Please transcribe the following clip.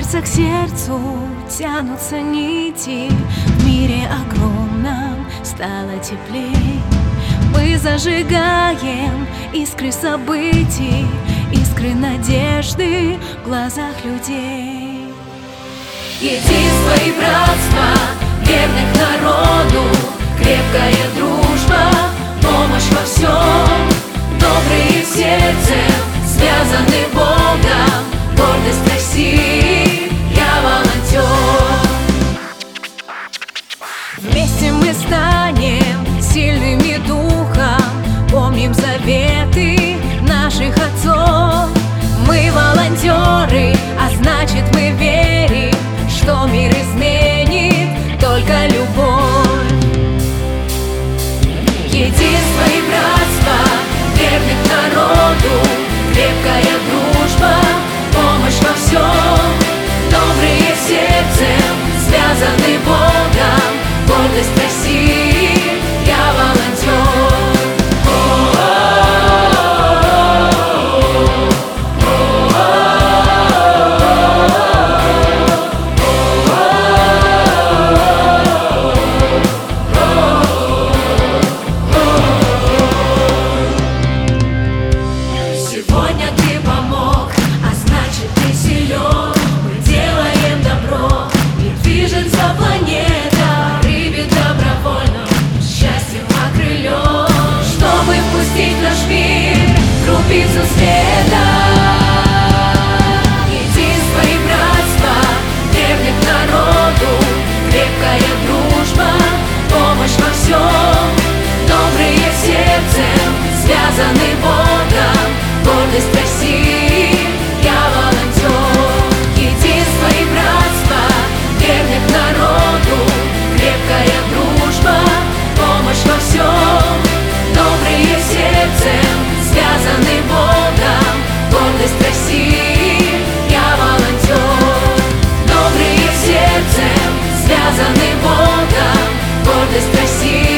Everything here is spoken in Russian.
сердца к сердцу тянутся нити, в мире огромном стало теплей. Мы зажигаем искры событий, искры надежды в глазах людей. Единство и братство верных народу, крепкая дружба, помощь во всем. Добрые сердцем связаны Богом, гордость России, я волонтер. Вместе мы станем сильными духом, помним заветы наших отцов. Мы волонтеры, а значит мы верим, что мир изменит только любовь. Единство и братство верных народу, крепкая дружба, помощь во всем. Добрые сердцем связаны Богом, гордость России, я волонтер. Сегодня ты помог, а значит ты силен. Мы делаем добро, и движется планета. Рыбе добровольно, счастьем окрылен, чтобы впустить в наш мир крупицу света. Единство и братство верных народу, крепкая дружба, помощь во всем. Добрые сердцем связаны Богом, гордость России, я волонтер. Единство и братство верных народу, крепкая дружба, помощь во всем. Добрые сердцем связаны Богом, гордость России, я волонтер. Добрые сердцем связаны Богом, гордость России.